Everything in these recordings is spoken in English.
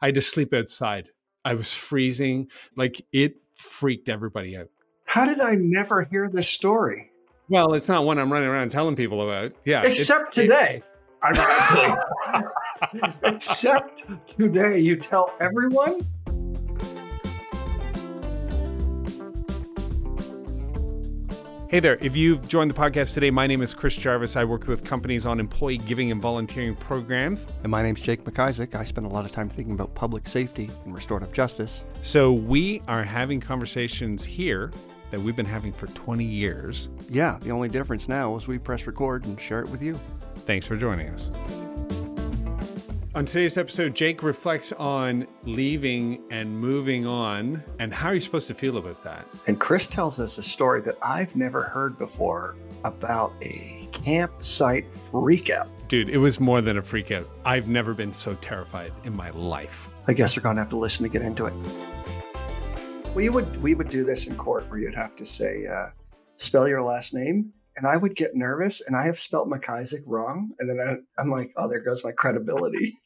I had to sleep outside. I was freezing. Like it freaked everybody out. How did I never hear this story? Well, it's not one I'm running around telling people about. Yeah. Except today, ironically. Except today, you tell everyone? Hey there. If you've joined the podcast today, my name is Chris Jarvis. I work with companies on employee giving and volunteering programs. And my name's Jake McIsaac. I spend a lot of time thinking about public safety and restorative justice. So we are having conversations here that we've been having for 20 years. Yeah, the only difference now is we press record and share it with you. Thanks for joining us. On today's episode, Jake reflects on leaving and moving on and how are you supposed to feel about that? And Chris tells us a story that I've never heard before about a campsite freakout. Dude, it was more than a freakout. I've never been so terrified in my life. I guess we're going to have to listen to get into it. We would do this in court where you'd have to say, spell your last name. And I would get nervous, and I have spelt McIsaac wrong. And then I'm like, oh, there goes my credibility.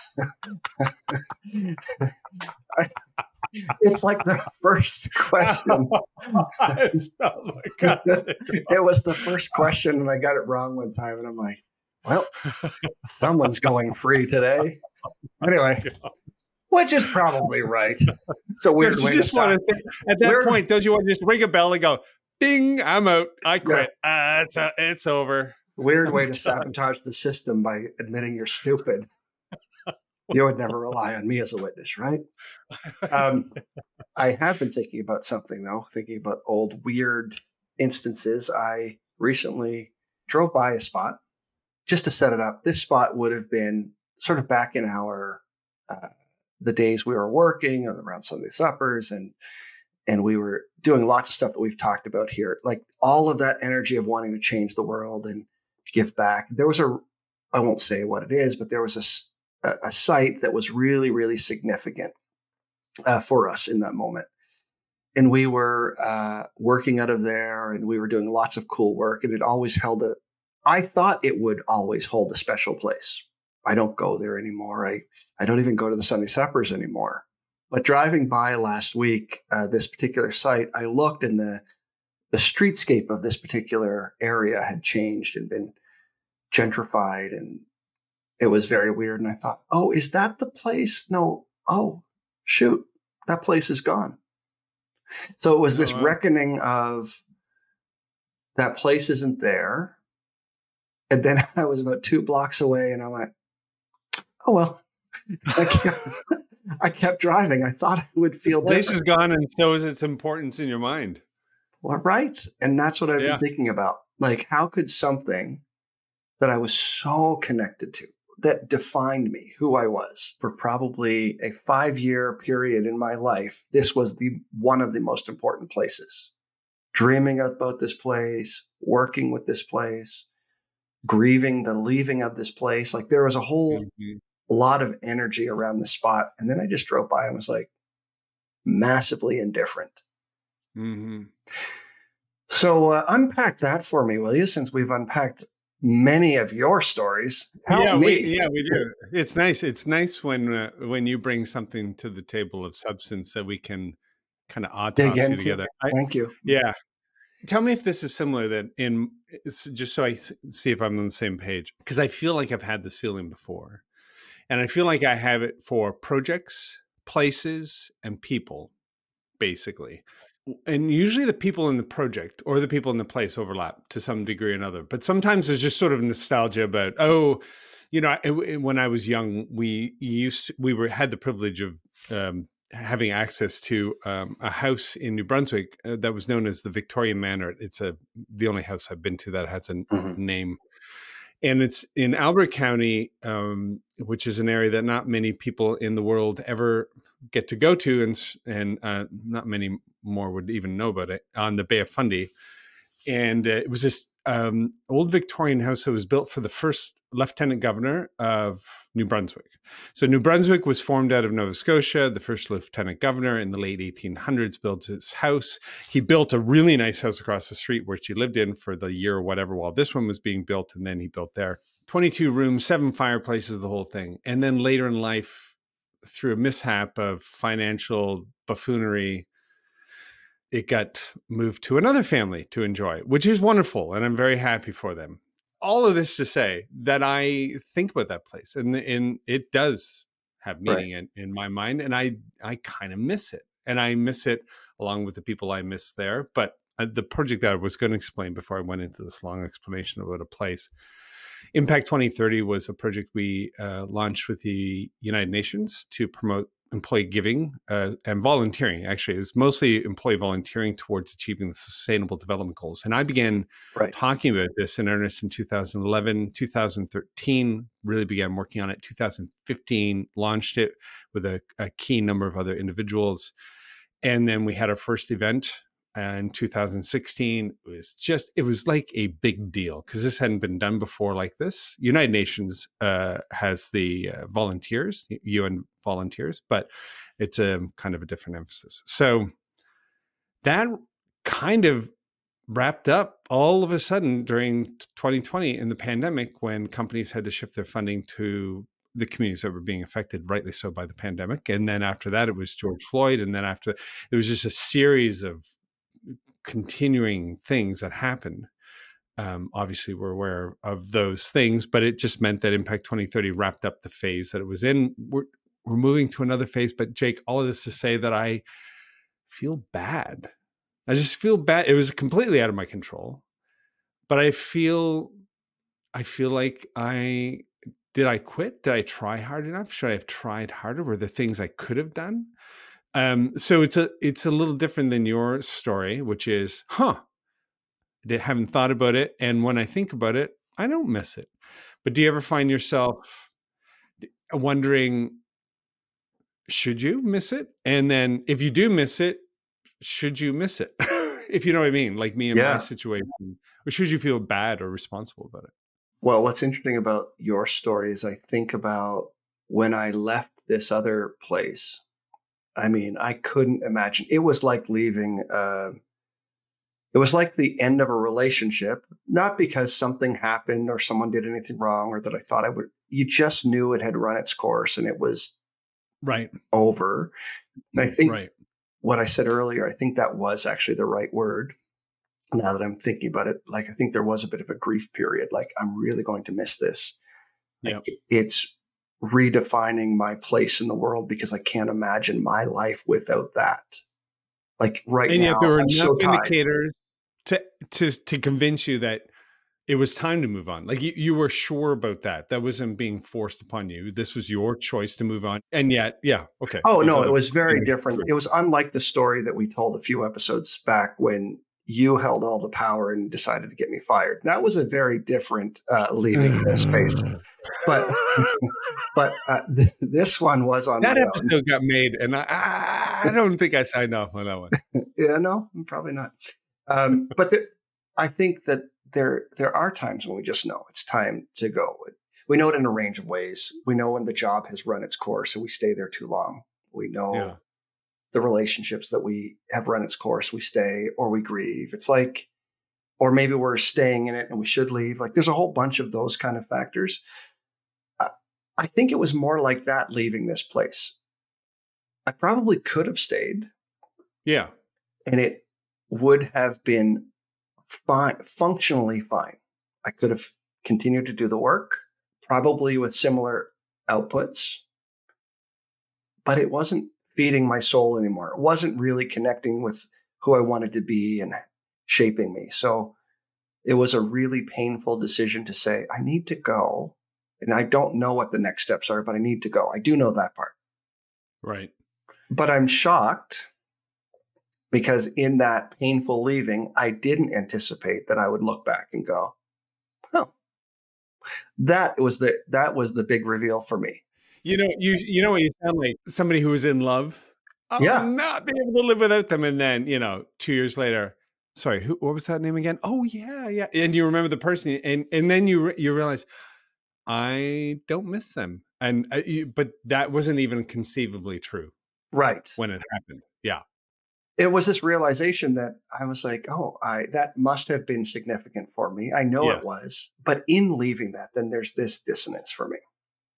It's like the first question. It was the first question, and I got it wrong one time. And I'm like, well, someone's going free today. Anyway, which is probably right. It's a weird way to sound. At that point, don't you want to just ring a bell and go, bing, I'm out. I quit. Yeah. It's over. Weird way to sabotage the system by admitting you're stupid. You would never rely on me as a witness, right? I have been thinking about something, though, thinking about old weird instances. I recently drove by a spot just to set it up. This spot would have been sort of back in our the days we were working around Sunday suppers, and we were doing lots of stuff that we've talked about here, like all of that energy of wanting to change the world and give back. There was I won't say what it is, but there was a site that was really, really significant for us in that moment. And we were working out of there, and we were doing lots of cool work, and it always held I thought it would always hold a special place. I don't go there anymore. I don't even go to the Sunday suppers anymore. But driving by last week, this particular site, I looked, and the streetscape of this particular area had changed and been gentrified, and it was very weird. And I thought, oh, is that the place? No. Oh, shoot, that place is gone. So it was this reckoning of that place isn't there. And then I was about 2 blocks away, and I went, oh, well. I kept driving. I thought I would feel different. Place is gone, and so is its importance in your mind. Well, right. And that's what I've been thinking about. Like, how could something that I was so connected to, that defined me, who I was, for probably a 5-year period in my life, this was one of the most important places. Dreaming about this place, working with this place, grieving the leaving of this place. Like, there was a whole lot of energy around the spot. And then I just drove by and was like massively indifferent. Mm-hmm. So unpack that for me, will you? Since we've unpacked many of your stories. Help me. We do. It's nice. It's nice when you bring something to the table of substance that we can kind of autopsy together. Thank you. Yeah. Tell me if this is similar just so I see if I'm on the same page, because I feel like I've had this feeling before. And I feel like I have it for projects, places, and people, basically. And usually the people in the project or the people in the place overlap to some degree or another. But sometimes there's just sort of nostalgia about, when I was young, we had the privilege of having access to a house in New Brunswick that was known as the Victorian Manor. It's the only house I've been to that has a name. And it's in Albert County, which is an area that not many people in the world ever get to go to, and not many more would even know about it, on the Bay of Fundy. And it was this old Victorian house that was built for the first lieutenant governor of New Brunswick. So New Brunswick was formed out of Nova Scotia. The first lieutenant governor in the late 1800s built his house. He built a really nice house across the street, which he lived in for the year or whatever while this one was being built. And then he built there 22 rooms, 7 fireplaces, the whole thing. And then later in life, through a mishap of financial buffoonery, it got moved to another family to enjoy, which is wonderful. And I'm very happy for them. All of this to say that I think about that place, and it does have meaning in my mind. And I kind of miss it. And I miss it along with the people I miss there. But the project that I was going to explain before I went into this long explanation about a place, Impact 2030 was a project we launched with the United Nations to promote employee giving and volunteering. Actually, it was mostly employee volunteering towards achieving the Sustainable Development Goals. And I began talking about this in earnest in 2011, 2013, really began working on it. 2015, launched it with a key number of other individuals. And then we had our first event in 2016. It was like a big deal because this hadn't been done before like this. United Nations has the volunteers, UN volunteers, but it's a kind of a different emphasis. So that kind of wrapped up all of a sudden during 2020 in the pandemic, when companies had to shift their funding to the communities that were being affected, rightly so, by the pandemic. And then after that, it was George Floyd. And then after, it was just a series of continuing things that happened. Obviously, we're aware of those things, but it just meant that Impact 2030 wrapped up the phase that it was in. We're moving to another phase. But Jake, all of this to say that I feel bad. I just feel bad. It was completely out of my control, but I feel like did I quit? Did I try hard enough? Should I have tried harder? Were there things I could have done? So it's a little different than your story, which is, I haven't thought about it. And when I think about it, I don't miss it. But do you ever find yourself wondering, should you miss it? And then if you do miss it, should you miss it? If you know what I mean, like me in my situation, or should you feel bad or responsible about it? Well, what's interesting about your story is I think about when I left this other place. I mean, I couldn't imagine. It was like leaving. It was like the end of a relationship, not because something happened or someone did anything wrong or that I thought I would. You just knew it had run its course and it was over. And I think what I said earlier, I think that was actually the right word. Now that I'm thinking about it, like, I think there was a bit of a grief period. Like, I'm really going to miss this. Like, it's redefining my place in the world because I can't imagine my life without that. Like right now, and yet there were enough indicators to convince you that it was time to move on. Like you were sure about that. That wasn't being forced upon you. This was your choice to move on. And yet, okay. Oh no, it was very different. It was unlike the story that we told a few episodes back when you held all the power and decided to get me fired. That was a very different leaving the space. But this one was on that episode got made, and I don't think I signed off on that one. Yeah, no, probably not. But I think that there are times when we just know it's time to go. We know it in a range of ways. We know when the job has run its course and we stay there too long. We know the relationships that we have run its course, we stay or we grieve. It's like, or maybe we're staying in it and we should leave. Like, there's a whole bunch of those kind of factors. I think it was more like that leaving this place. I probably could have stayed. Yeah. And it would have been fine, functionally fine. I could have continued to do the work, probably with similar outputs, but it wasn't feeding my soul anymore. It wasn't really connecting with who I wanted to be and shaping me. So it was a really painful decision to say, I need to go. And I don't know what the next steps are, but I need to go. I do know that part. Right. But I'm shocked because in that painful leaving, I didn't anticipate that I would look back and go, oh, that was the big reveal for me. You know what you sound like? Somebody who was in love. I'll not be able to live without them. And then, 2 years later, sorry, what was that name again? Oh yeah. And you remember the person, and then you realize, I don't miss them. And but that wasn't even conceivably true. Right. When it happened. Yeah. It was this realization that I was like, that must have been significant for me. I know it was, but in leaving that, then there's this dissonance for me.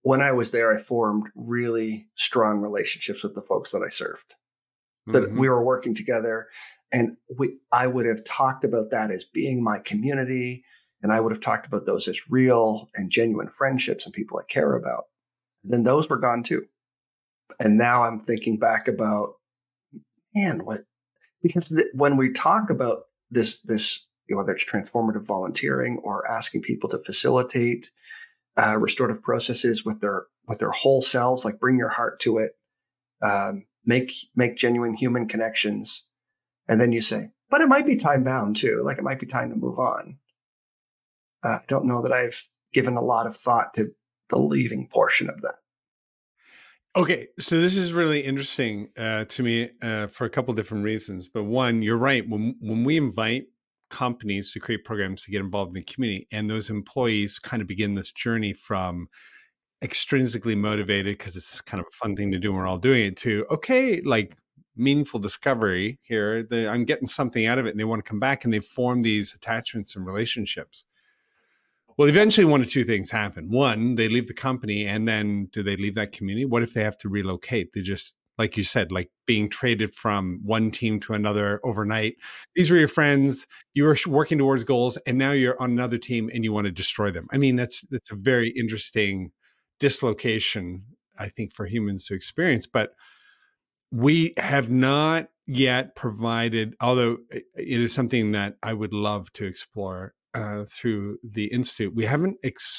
when I was there, I formed really strong relationships with the folks that I served. That we were working together, and I would have talked about that as being my community, and I would have talked about those as real and genuine friendships and people I care about. And then those were gone too. And now I'm thinking back about, man, what? Because when we talk about this, whether it's transformative volunteering or asking people to facilitate restorative processes with their whole selves, like bring your heart to it, make genuine human connections, and then you say, but it might be time bound too. Like it might be time to move on. I don't know that I've given a lot of thought to the leaving portion of that. Okay, so this is really interesting to me for a couple of different reasons. But one, you're right. When we invite companies to create programs to get involved in the community, and those employees kind of begin this journey from extrinsically motivated because it's kind of a fun thing to do and we're all doing it, to, okay, like meaningful discovery here. I'm getting something out of it, and they want to come back, and they form these attachments and relationships. Well, eventually one of two things happen. One, they leave the company, and then do they leave that community? What if they have to relocate? They just, like you said, like being traded from one team to another overnight. These were your friends, you were working towards goals, and now you're on another team and you want to destroy them. I mean, that's a very interesting dislocation, I think, for humans to experience. But we have not yet provided, although it is something that I would love to explore through the Institute, we haven't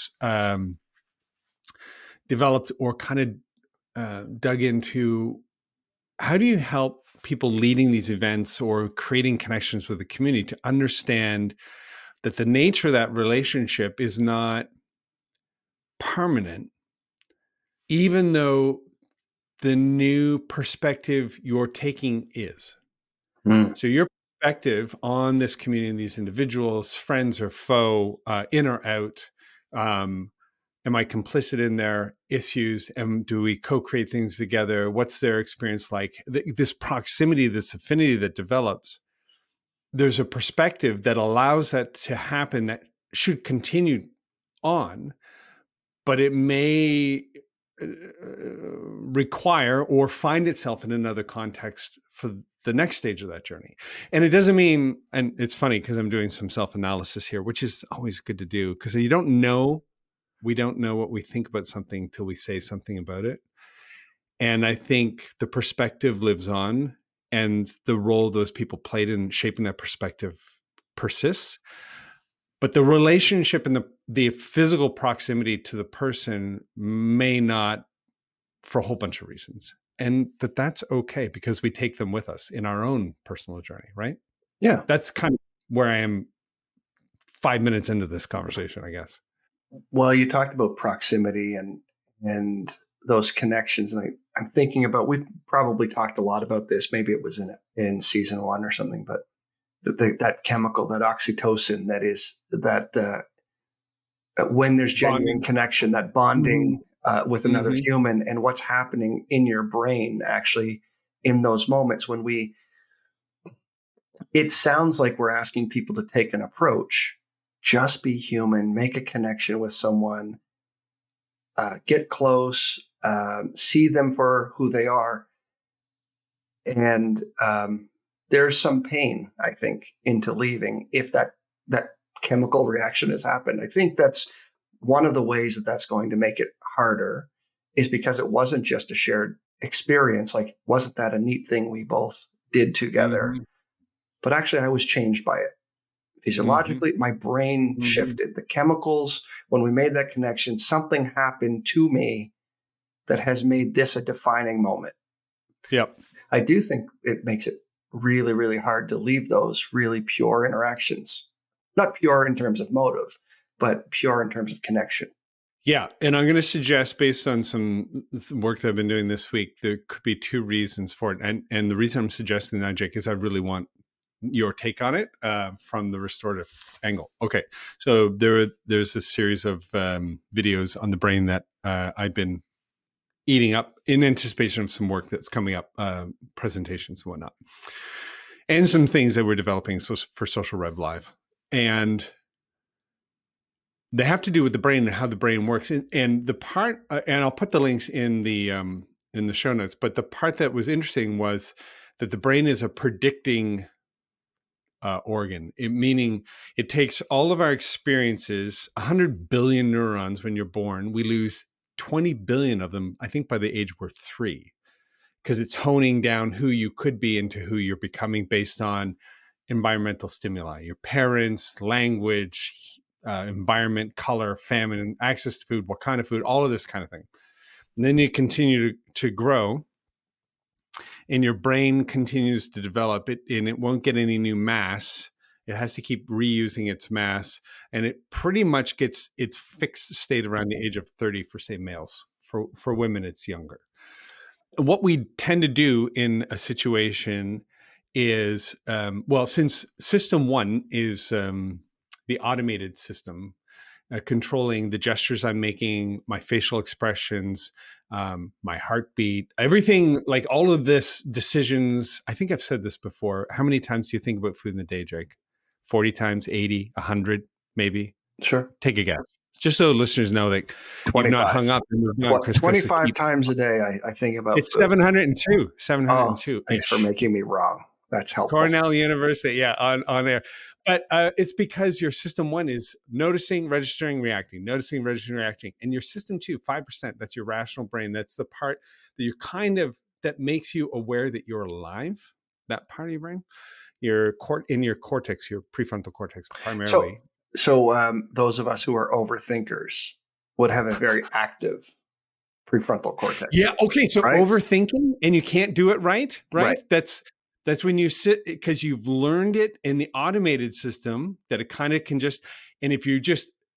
developed or kind of dug into how do you help people leading these events or creating connections with the community to understand that the nature of that relationship is not permanent, even though the new perspective you're taking is. So your perspective on this community and these individuals, friends or foe, in or out, am I complicit in their issues? And do we co-create things together? What's their experience like? This proximity, this affinity that develops, there's a perspective that allows that to happen that should continue on, but it may require or find itself in another context for the next stage of that journey. And it doesn't mean, and it's funny because I'm doing some self-analysis here, which is always good to do, because we don't know what we think about something till we say something about it. And I think the perspective lives on, and the role those people played in shaping that perspective persists. But the relationship and the physical proximity to the person may not, for a whole bunch of reasons. And that's okay, because we take them with us in our own personal journey, right? Yeah. That's kind of where I am 5 minutes into this conversation, I guess. Well, you talked about proximity and those connections. And I'm thinking about, we've probably talked a lot about this. Maybe it was in season 1 or something, but that chemical, that oxytocin, that is that when there's genuine bonding. That bonding with another human, and what's happening in your brain actually in those moments when it sounds like we're asking people to take an approach, just be human, make a connection with someone, get close, see them for who they are. And there's some pain, I think, into leaving if that chemical reaction has happened. I think that's one of the ways that's going to make it harder, is because it wasn't just a shared experience. Like, wasn't that a neat thing we both did together? But actually, I was changed by it. Physiologically, my brain shifted. The chemicals, when we made that connection, something happened to me that has made this a defining moment. Yep. I do think it makes it really, really hard to leave those really pure interactions. Not pure in terms of motive, but pure in terms of connection. Yeah. And I'm going to suggest, based on some work that I've been doing this week, there could be 2 reasons for it. And the reason I'm suggesting that, Jake, is I really want your take on it from the restorative angle. Okay. So there's a series of videos on the brain that I've been eating up in anticipation of some work that's coming up, presentations and whatnot, and some things that we're developing for Social Rev Live. And they have to do with the brain and how the brain works. And the part, and I'll put the links in the show notes, but the part that was interesting was that the brain is a predicting organ, meaning it takes all of our experiences, 100 billion neurons when you're born. We lose 20 billion of them, I think, by the age we're 3, because it's honing down who you could be into who you're becoming based on environmental stimuli, your parents, language, environment, color, famine, access to food, what kind of food, all of this kind of thing. And then you continue to grow, and your brain continues to develop it, and it won't get any new mass. It has to keep reusing its mass, and it pretty much gets its fixed state around the age of 30 for, say, males. For women, it's younger. What we tend to do in a situation is, since system 1 is the automated system, controlling the gestures I'm making, my facial expressions, my heartbeat, everything, like all of this decisions. I think I've said this before. How many times do you think about food in the day, Jake? 40 times, 80, 100, maybe? Sure. Take a guess. Just so listeners know that 25. You've not hung up. And 25 times a day I think about it's food. 702. 702. Thanks for making me wrong. That's helpful. Cornell University, on air. But it's because your system 1 is noticing, registering, reacting, noticing, registering, reacting. And your system 2, 5%, that's your rational brain. That's the part that you're that makes you aware that you're alive, that part of your brain. In your cortex, your prefrontal cortex primarily. So those of us who are overthinkers would have a very active prefrontal cortex. Yeah. Okay. So right? Overthinking, and you can't do it right? That's when you sit, because you've learned it in the automated system that it kind of can just, and if you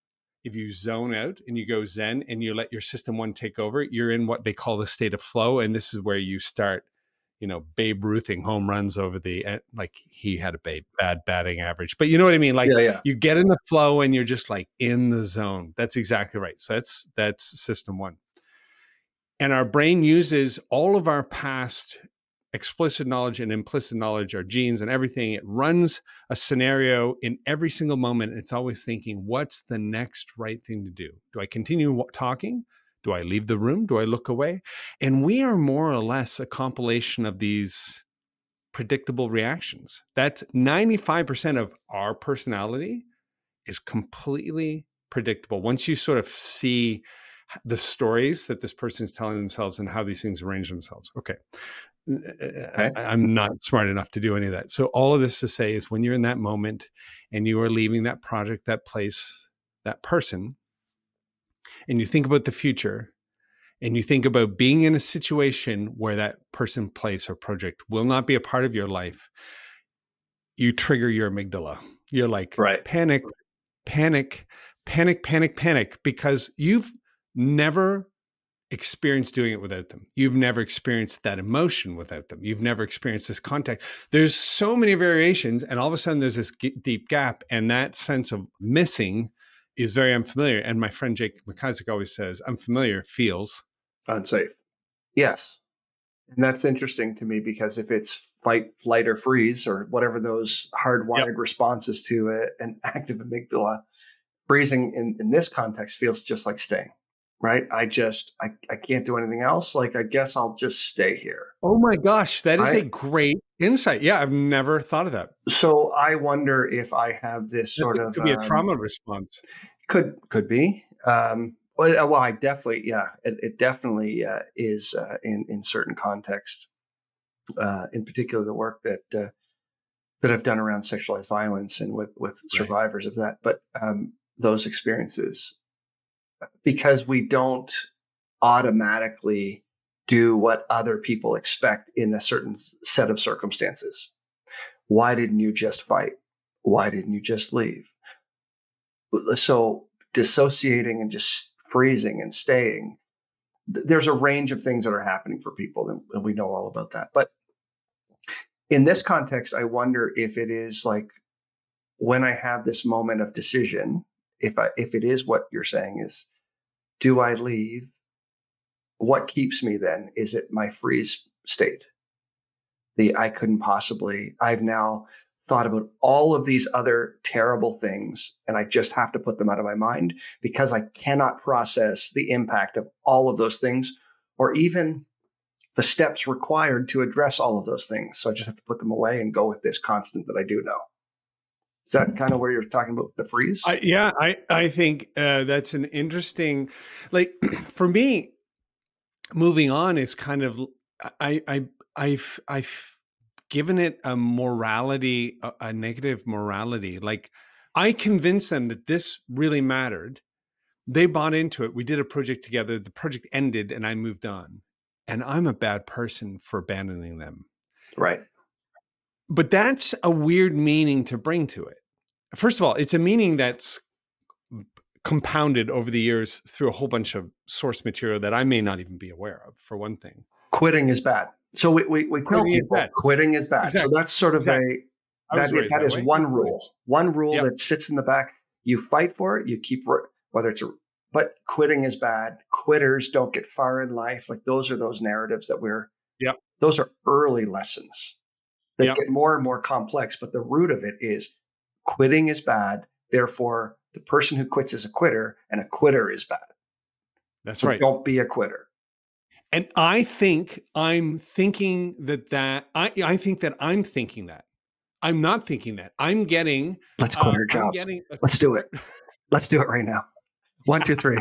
zone out and you go Zen and you let your system 1 take over, you're in what they call the state of flow. And this is where you start, Babe Ruthing home runs over like he had a bad batting average, but you know what I mean? Like you get in the flow and you're just like in the zone. That's exactly right. So that's system 1. And our brain uses all of our past explicit knowledge and implicit knowledge, our genes and everything. It runs a scenario in every single moment. It's always thinking, what's the next right thing to do? Do I continue talking? Do I leave the room? Do I look away? And we are more or less a compilation of these predictable reactions. That's 95% of our personality is completely predictable. Once you sort of see the stories that this person's telling themselves and how these things arrange themselves. Okay. I'm not smart enough to do any of that. So all of this to say is, when you're in that moment and you are leaving that project, that place, that person, and you think about the future, and you think about being in a situation where that person, place, or project will not be a part of your life, you trigger your amygdala. You're like, panic, because you've never experienced doing it without them. You've never experienced that emotion without them. You've never experienced this contact. There's so many variations, and all of a sudden there's this deep gap, and that sense of missing is very unfamiliar. And my friend Jake McIsaac always says, unfamiliar feels unsafe. Yes. And that's interesting to me, because if it's fight, flight, or freeze, or whatever those hardwired responses to an active amygdala, freezing in this context feels just like staying. Right. I can't do anything else. Like, I guess I'll just stay here. Oh my gosh. That is a great insight. Yeah. I've never thought of that. So I wonder if I have this it could be a trauma response. Could be. Well, I definitely, it definitely is in certain context, in particular, the work that I've done around sexualized violence and with survivors of that. But those experiences, because we don't automatically do what other people expect in a certain set of circumstances. Why didn't you just fight? Why didn't you just leave? So dissociating and just freezing and staying, there's a range of things that are happening for people, and we know all about that. But in this context, I wonder if it is like, when I have this moment of decision, if it is what you're saying is, do I leave? What keeps me then? Is it my freeze state? I've now thought about all of these other terrible things, and I just have to put them out of my mind because I cannot process the impact of all of those things or even the steps required to address all of those things. So I just have to put them away and go with this constant that I do know. Is that kind of where you're talking about the freeze? I think that's an interesting, like for me, moving on is kind of, I've given it a morality, a negative morality. Like I convinced them that this really mattered. They bought into it. We did a project together. The project ended and I moved on. And I'm a bad person for abandoning them. Right. But that's a weird meaning to bring to it. First of all, it's a meaning that's compounded over the years through a whole bunch of source material that I may not even be aware of, for one thing. Quitting is bad. So we tell people quitting is bad. Exactly. So that's sort of that is one rule. One rule that sits in the back. You fight for it. You keep, whether it's but quitting is bad. Quitters don't get far in life. Like those are those narratives that those are early lessons that get more and more complex. But the root of it is quitting is bad. Therefore, the person who quits is a quitter and a quitter is bad. That's right. Don't be a quitter. And I think I'm thinking I think that I'm thinking that. I'm not thinking that. I'm getting. Let's quit our jobs. Let's do it. Let's do it right now. 1, 2, 3.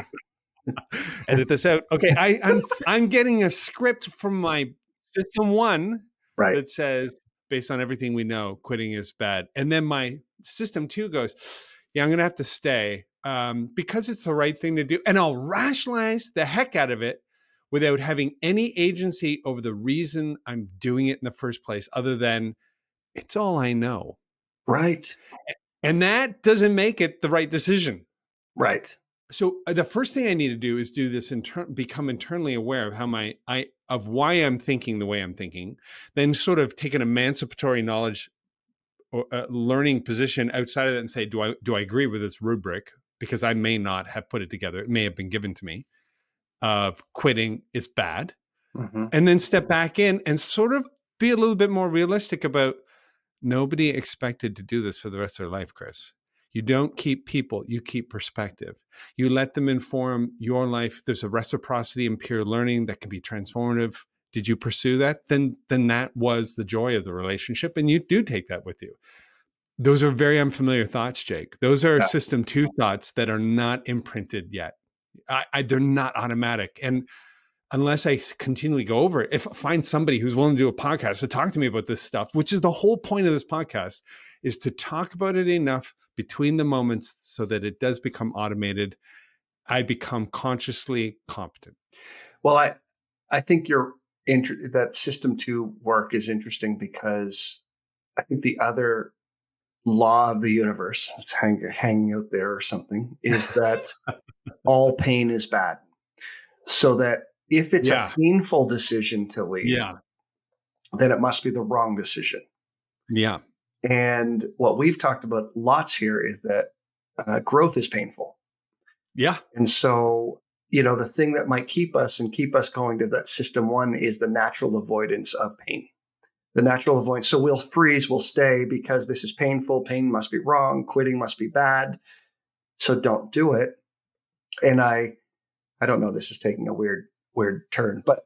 Edit this out. Okay, I'm getting a script from my system 1 that says, based on everything we know, quitting is bad. And then my system 2 goes, yeah, I'm going to have to stay because it's the right thing to do. And I'll rationalize the heck out of it without having any agency over the reason I'm doing it in the first place, other than it's all I know. Right. And that doesn't make it the right decision. Right. So the first thing I need to do is do this, become internally aware of how of why I'm thinking the way I'm thinking, then sort of take an emancipatory knowledge or learning position outside of that and say, do I agree with this rubric? Because I may not have put it together. It may have been given to me of quitting is bad. Mm-hmm. And then step back in and sort of be a little bit more realistic about nobody expected to do this for the rest of their life, Chris. You don't keep people, you keep perspective. You let them inform your life. There's a reciprocity in peer learning that can be transformative. Did you pursue that? Then that was the joy of the relationship. And you do take that with you. Those are very unfamiliar thoughts, Jake. Those are system 2 thoughts that are not imprinted yet. They're not automatic. And unless I continually go over it, if I find somebody who's willing to do a podcast to talk to me about this stuff, which is the whole point of this podcast, is to talk about it enough between the moments so that it does become automated, I become consciously competent. Well, I think that system 2 work is interesting because I think the other law of the universe, it's hanging out there or something, is that all pain is bad. So that if it's a painful decision to leave, then it must be the wrong decision. Yeah. And what we've talked about lots here is that growth is painful. Yeah. And so, the thing that might keep us going to that system 1 is the natural avoidance of pain. The natural avoidance. So we'll freeze, we'll stay because this is painful. Pain must be wrong. Quitting must be bad. So don't do it. And I don't know, this is taking a weird turn, but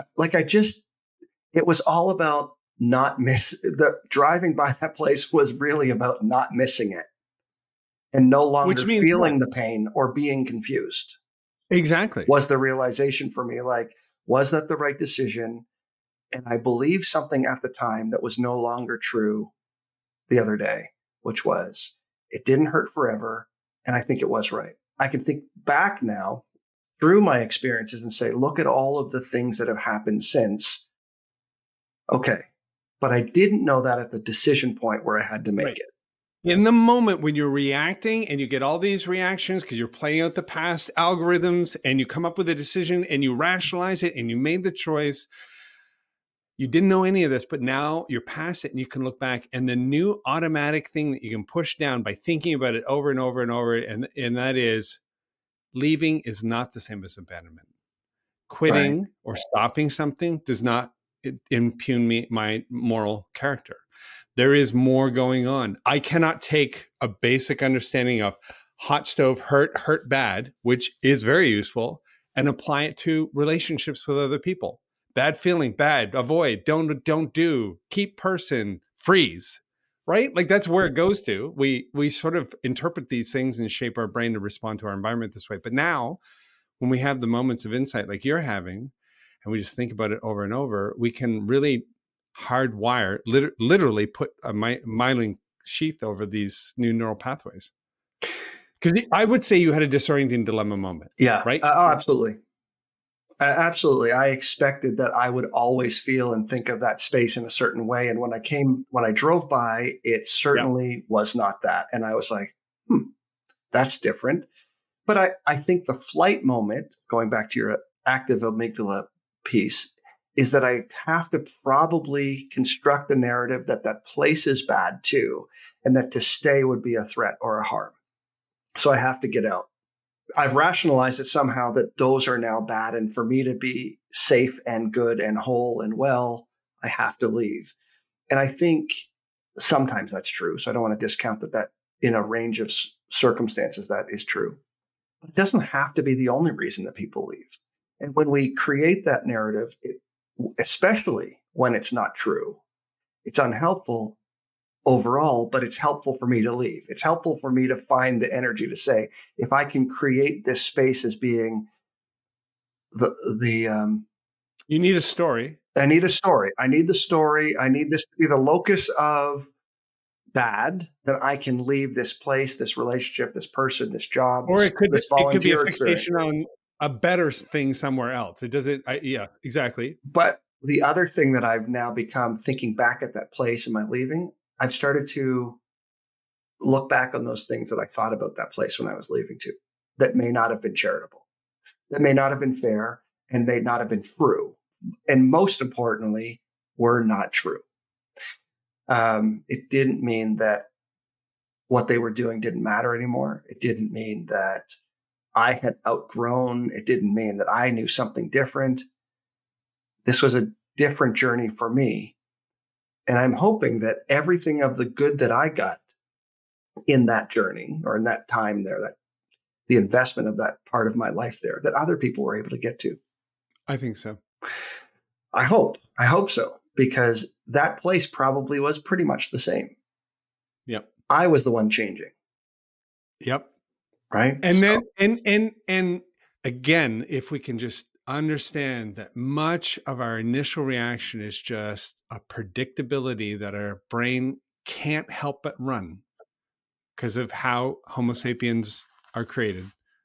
it was all about driving by that place was really about not missing it and no longer feeling the pain or being confused. Exactly. Was the realization for me, like, was that the right decision? And I believed something at the time that was no longer true the other day, which was it didn't hurt forever. And I think it was right. I can think back now through my experiences and say, look at all of the things that have happened since. Okay. But I didn't know that at the decision point where I had to make it. In the moment when you're reacting and you get all these reactions because you're playing out the past algorithms and you come up with a decision and you rationalize it and you made the choice, you didn't know any of this, but now you're past it and you can look back, and the new automatic thing that you can push down by thinking about it over and over and over, and that is leaving is not the same as abandonment. Quitting or stopping something does not impugn my moral character. There is more going on. I cannot take a basic understanding of hot stove, hurt bad, which is very useful, and apply it to relationships with other people. Bad feeling, bad, avoid, don't do, keep person, freeze, right? Like that's where it goes to. We sort of interpret these things and shape our brain to respond to our environment this way. But now when we have the moments of insight like you're having, and we just think about it over and over, we can really hardwire, literally put a myelin sheath over these new neural pathways. Because I would say you had a disorienting dilemma moment. Yeah. Right? Absolutely. Absolutely. I expected that I would always feel and think of that space in a certain way. And when I drove by, it certainly was not that. And I was like, that's different. But I think the flight moment, going back to your active amygdala piece, is that I have to probably construct a narrative that that place is bad too, and that to stay would be a threat or a harm. So I have to get out. I've rationalized it somehow that those are now bad. And for me to be safe and good and whole and well, I have to leave. And I think sometimes that's true. So I don't want to discount that in a range of circumstances that is true. But it doesn't have to be the only reason that people leave. And when we create that narrative, especially when it's not true, it's unhelpful overall, but it's helpful for me to leave. It's helpful for me to find the energy to say, if I can create this space as being you need a story. I need a story. I need the story. I need this to be the locus of bad, that I can leave this place, this relationship, this person, this job, or it could be a experience. fixation on a better thing somewhere else. It doesn't. Yeah, exactly. But the other thing that I've now become, thinking back at that place and my leaving, I've started to look back on those things that I thought about that place when I was leaving too, that may not have been charitable, that may not have been fair, and may not have been true. And most importantly, were not true. It didn't mean that what they were doing didn't matter anymore. It didn't mean that I had outgrown. It didn't mean that I knew something different. This was a different journey for me. And I'm hoping that everything of the good that I got in that journey, or in that time there, that the investment of that part of my life there, that other people were able to get to. I think so. I hope so, because that place probably was pretty much the same. Yep. I was the one changing. Yep. Right. And so, then, and again, if we can just understand that much of our initial reaction is just a predictability that our brain can't help but run because of how Homo sapiens are created.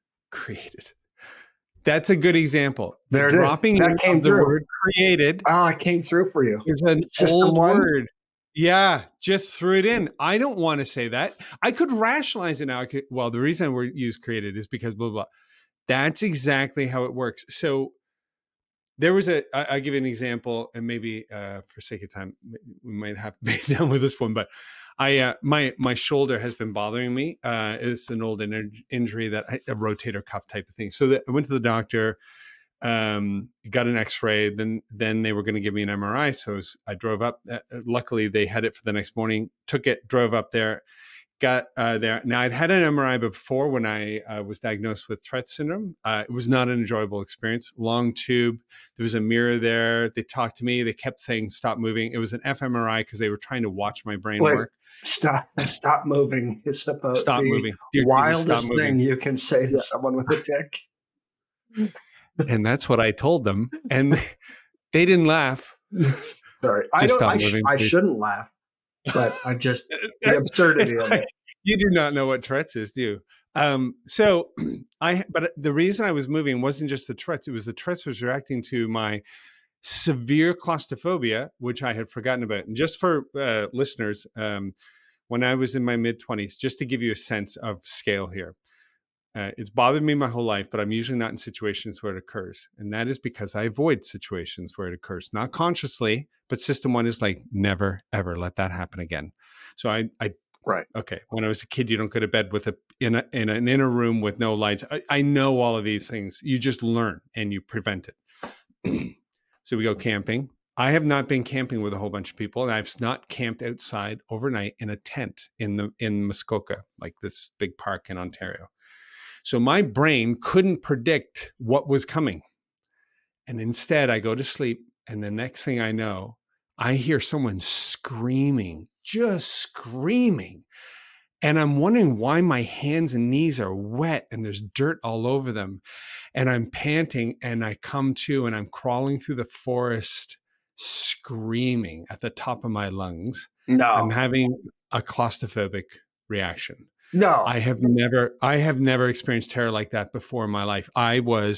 That's a good example. There it is. That came through. The word created. Oh, it came through for you. Is an old word. Yeah, just threw it in. I don't want to say that. I could rationalize it now. The reason we use created is because blah, blah, blah. That's exactly how it works. So there was I'll give you an example, and maybe for sake of time, we might have to be done with this one, but my shoulder has been bothering me. It's an old injury, that a rotator cuff type of thing. So I went to the doctor, got an x-ray, then they were going to give me an MRI. So I drove up. Luckily they had it for the next morning, took it, drove up there, got there. Now I'd had an MRI before when I was diagnosed with Tourette syndrome. It was not an enjoyable experience. Long tube. There was a mirror there. They talked to me. They kept saying, stop moving. It was an fMRI because they were trying to watch my brain work. Stop moving is about stop moving. Wildest thing you can say to someone with a tic. And that's what I told them. And they didn't laugh. Sorry. I shouldn't laugh. But I just, the absurdity of it. You do not know what Tourette's is, do you? But the reason I was moving wasn't just the Tourette's. It was the Tourette's was reacting to my severe claustrophobia, which I had forgotten about. And just for listeners, when I was in my mid-20s, just to give you a sense of scale here, it's bothered me my whole life, but I'm usually not in situations where it occurs. And that is because I avoid situations where it occurs, not consciously, but system one is like, never, ever let that happen again. So right. Okay. When I was a kid, you don't go to bed with in an inner room with no lights. I know all of these things. You just learn and you prevent it. So we go camping. I have not been camping with a whole bunch of people, and I've not camped outside overnight in a tent in Muskoka, like this big park in Ontario. So my brain couldn't predict what was coming. And instead I go to sleep, and the next thing I know, I hear someone screaming, just screaming. And I'm wondering why my hands and knees are wet and there's dirt all over them. And I'm panting, and I come to, and I'm crawling through the forest, screaming at the top of my lungs. No. I'm having a claustrophobic reaction. No. I have never experienced terror like that before in my life. I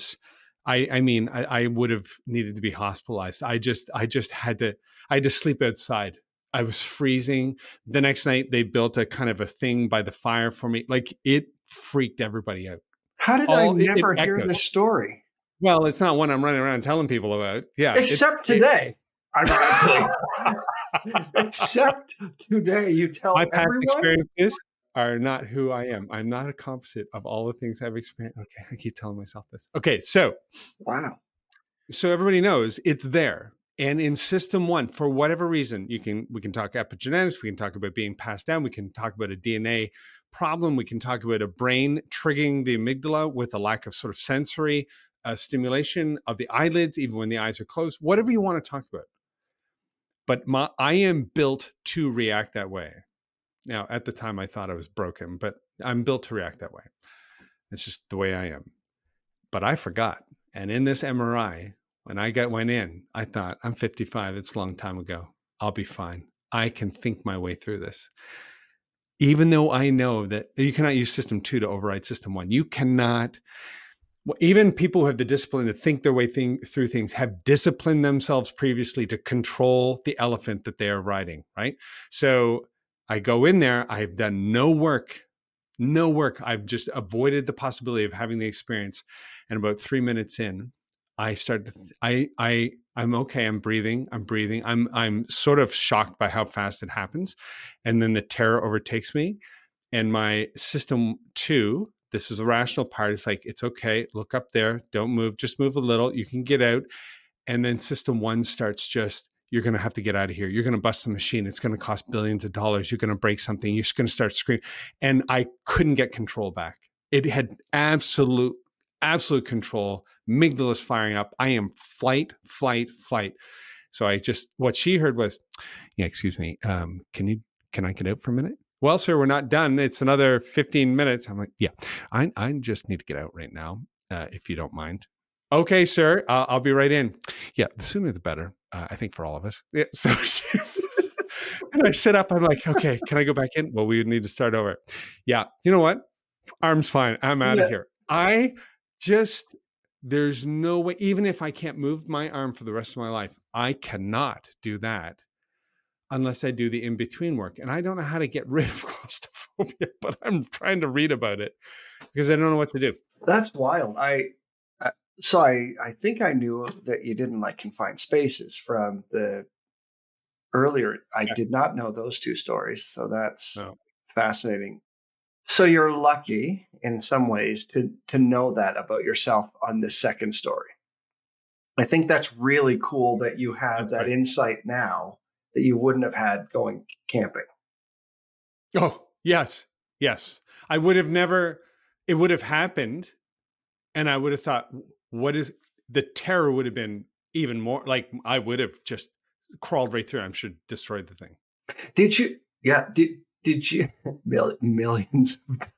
would have needed to be hospitalized. I just had to sleep outside. I was freezing. The next night they built a kind of a thing by the fire for me. Like, it freaked everybody out. How did I never hear this story? Well, it's not one I'm running around telling people about. Yeah. Except today. Ironically. Except today you tell my past everyone? Experiences are not who I am. I'm not a composite of all the things I've experienced. Okay, I keep telling myself this. Okay, so wow. So everybody knows it's there. And in system 1, for whatever reason, we can talk epigenetics, we can talk about being passed down, we can talk about a DNA problem, we can talk about a brain triggering the amygdala with a lack of sort of sensory stimulation of the eyelids, even when the eyes are closed, whatever you want to talk about. But I am built to react that way. Now, at the time, I thought I was broken, but I'm built to react that way. It's just the way I am. But I forgot. And in this MRI, when I went in, I thought, I'm 55. It's a long time ago. I'll be fine. I can think my way through this. Even though I know that you cannot use system 2 to override system 1. You cannot. Even people who have the discipline to think their way through things have disciplined themselves previously to control the elephant that they are riding, right? So I go in there. I've done no work. I've just avoided the possibility of having the experience. And about 3 minutes in, I started. I'm okay. I'm breathing. I'm sort of shocked by how fast it happens, and then the terror overtakes me. And my system 2, this is a rational part. It's like, it's okay. Look up there. Don't move. Just move a little. You can get out. And then system 1 starts just, you're going to have to get out of here. You're going to bust the machine. It's going to cost billions of dollars. You're going to break something. You're just going to start screaming. And I couldn't get control back. It had absolute control. Amygdala's firing up. I am flight. So what she heard was, yeah, excuse me. Can I get out for a minute? Well, sir, we're not done. It's another 15 minutes. I'm like, yeah, I just need to get out right now, if you don't mind. Okay, sir, I'll be right in. Yeah, the sooner the better, I think, for all of us. Yeah, so and I sit up. I'm like, okay, can I go back in? Well, we would need to start over. Yeah, you know what? Arm's fine. I'm out of here. There's no way, even if I can't move my arm for the rest of my life, I cannot do that unless I do the in-between work. And I don't know how to get rid of claustrophobia, but I'm trying to read about it because I don't know what to do. That's wild. I think I knew that you didn't like confined spaces from the earlier. I did not know those 2 stories. So that's fascinating. So you're lucky in some ways to know that about yourself on the second story. I think that's really cool that you have that insight now that you wouldn't have had going camping. Oh, yes. I would have never, it would have happened. And I would have thought, the terror would have been even more, like, I would have just crawled right through. I'm sure destroyed the thing. Did you? Yeah. Did you? Millions.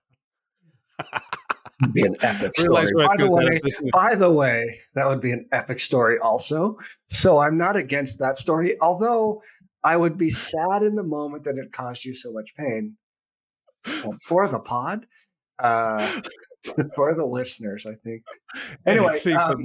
Be an epic story. By the way, that would be an epic story also. So I'm not against that story, although I would be sad in the moment that it caused you so much pain. For the pod, for the listeners, I think. Anyway,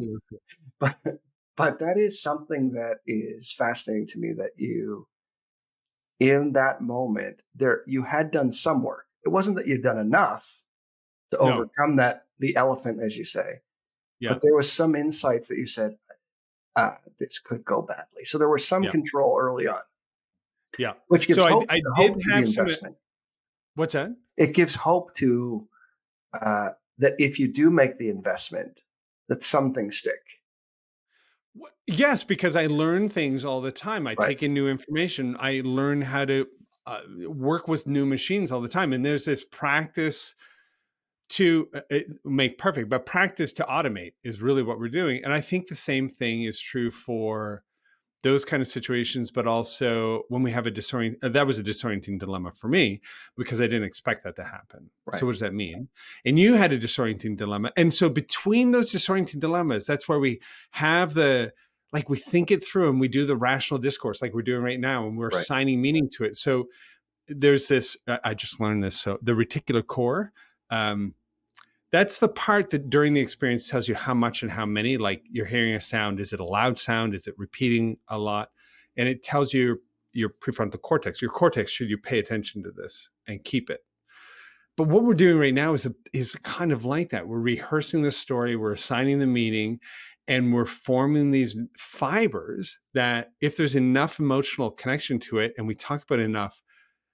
but that is something that is fascinating to me, that you, in that moment, you had done some work. It wasn't that you'd done enough to overcome the elephant, as you say. Yeah. But there was some insights that you said, this could go badly. So there was some control early on. Yeah. Which gives hope I to did the have investment. What's that? It gives hope to that if you do make the investment, that some things stick. Yes, because I learn things all the time. I Right. take in new information. I learn how to work with new machines all the time. And there's this practice to make perfect, but practice to automate is really what we're doing. And I think the same thing is true for those kind of situations, but also when we have that was a disorienting dilemma for me because I didn't expect that to happen. Right. So what does that mean? And you had a disorienting dilemma. And so between those disorienting dilemmas, that's where we have we think it through and we do the rational discourse like we're doing right now, and we're Right. assigning meaning to it. So there's this, I just learned this. So the reticular core, that's the part that during the experience tells you how much and how many, like you're hearing a sound. Is it a loud sound? Is it repeating a lot? And it tells you your prefrontal cortex, your cortex, should you pay attention to this and keep it? But what we're doing right now is kind of like that. We're rehearsing the story, we're assigning the meaning, and we're forming these fibers that if there's enough emotional connection to it and we talk about it enough,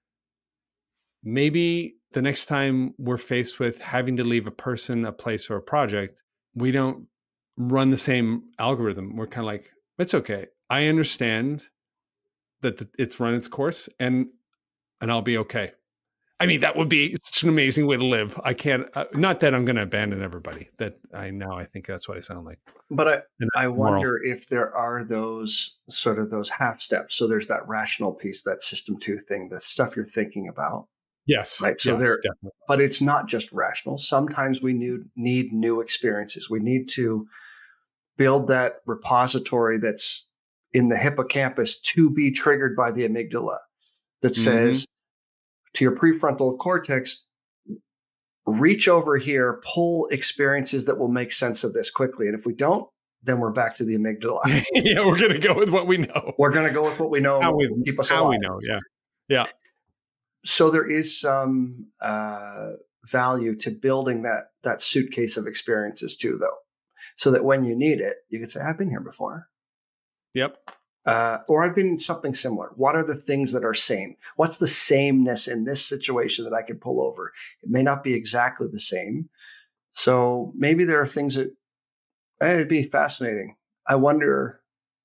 maybe the next time we're faced with having to leave a person, a place, or a project, we don't run the same algorithm. We're kind of like, it's okay. I understand that it's run its course, and I'll be okay. I mean, that would be such an amazing way to live. I can't, not that I'm going to abandon everybody. That I think that's what I sound like. But I wonder if there are those half steps. So there's that rational piece, that system 2 thing, the stuff you're thinking about. Yes. Right. So yes, but it's not just rational. Sometimes we need new experiences. We need to build that repository that's in the hippocampus to be triggered by the amygdala that says to your prefrontal cortex, reach over here, pull experiences that will make sense of this quickly. And if we don't, then we're back to the amygdala. Yeah, we're going to go with what we know. We're going to go with what we know. Keep us alive. How we know. Yeah. Yeah. So there is some value to building that suitcase of experiences too, though, so that when you need it, you can say, I've been here before. Yep. Or I've been in something similar. What are the things that are same? What's the sameness in this situation that I could pull over? It may not be exactly the same. So maybe there are things that it'd be fascinating. I wonder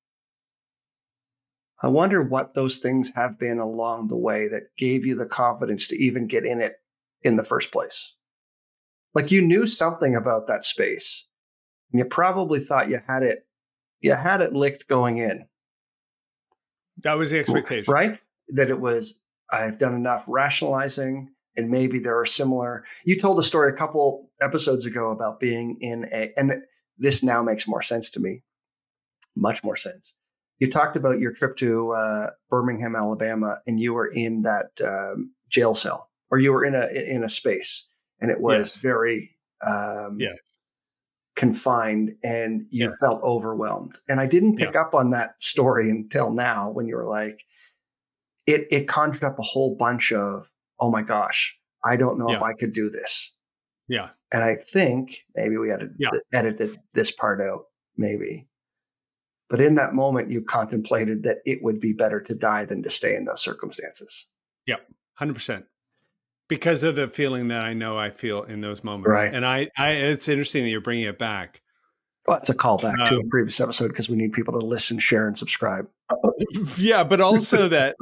what those things have been along the way that gave you the confidence to even get in it in the first place. Like you knew something about that space and you probably thought you had it licked going in. That was the expectation. Right? That it was, I've done enough rationalizing and maybe there are similar. You told a story a couple episodes ago about being and this now makes more sense to me, much more sense. You talked about your trip to Birmingham, Alabama, and you were in that jail cell, or you were in a space, and it was very confined, and you felt overwhelmed. And I didn't pick up on that story until now, when you were like, it conjured up a whole bunch of, oh my gosh, I don't know if I could do this. Yeah, and I think maybe we had to edit this part out, maybe. But in that moment, you contemplated that it would be better to die than to stay in those circumstances. Yeah, 100%. Because of the feeling that I feel in those moments. Right. And it's interesting that you're bringing it back. Well, it's a callback to a previous episode because we need people to listen, share, and subscribe. Yeah, but also that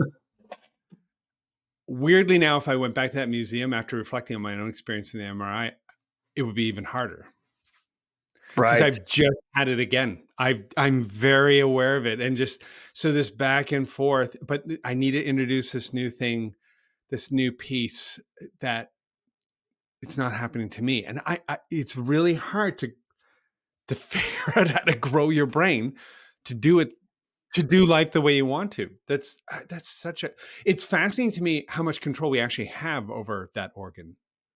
weirdly now, if I went back to that museum after reflecting on my own experience in the MRI, it would be even harder. Right. Because I've just had it again. I'm very aware of it. And just so this back and forth, but I need to introduce this new thing, this new piece that it's not happening to me. And it's really hard to figure out how to grow your brain to do it, to do life the way you want to. That's it's fascinating to me how much control we actually have over that organ.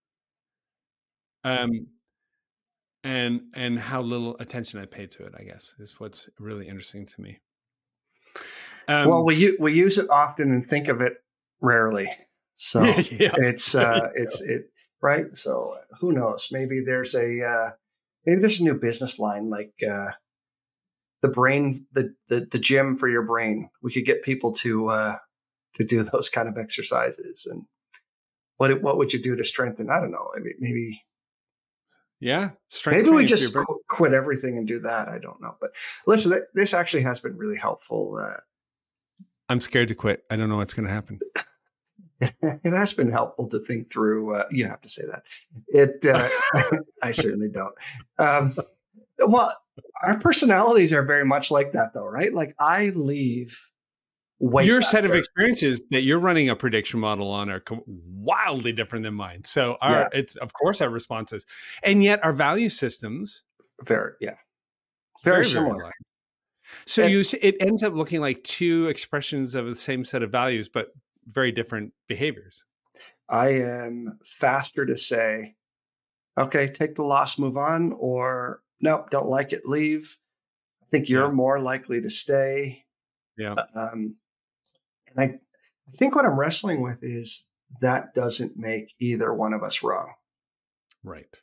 And how little attention I pay to it, I guess, is what's really interesting to me. Well, we use it often and think of it rarely. So it's right. So who knows? Maybe there's a new business line, like the brain, the gym for your brain. We could get people to do those kind of exercises. And what would you do to strengthen? I don't know. I mean, maybe Yeah. Strength Maybe we training for your just brain. quit everything and do that. I don't know. But listen, this actually has been really helpful. I'm scared to quit. I don't know what's going to happen. It has been helpful to think through. You have to say that. I certainly don't. Well, our personalities are very much like that, though, right? Like I leave way Your faster. set of experiences that you're running a prediction model on are wildly different than mine. So it's of course our responses, and yet our value systems very similar. Very so it ends up looking like two expressions of the same set of values, but very different behaviors. I am faster to say, okay, take the loss, move on, or nope, don't like it, leave. I think you're more likely to stay. Yeah. And I think what I'm wrestling with is that doesn't make either one of us wrong. Right.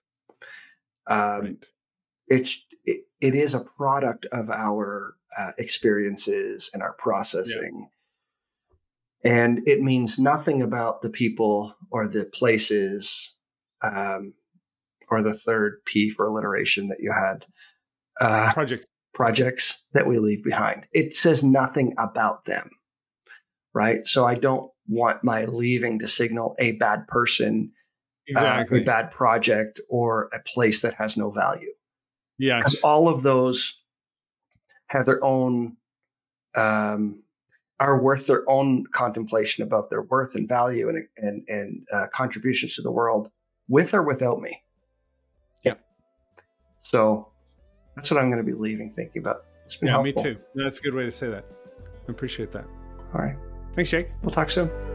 It is a product of our experiences and our processing. Yeah. And it means nothing about the people or the places or the third P for alliteration that you had. Projects that we leave behind. It says nothing about them, right? So I don't want my leaving to signal a bad person, a bad project, or a place that has no value. Yeah. Because all of those have their own, are worth their own contemplation about their worth and value and contributions to the world, with or without me. Yeah. So that's what I'm going to be leaving thinking about. It's been helpful. Me too. That's a good way to say that. I appreciate that. All right. Thanks, Jake. We'll talk soon.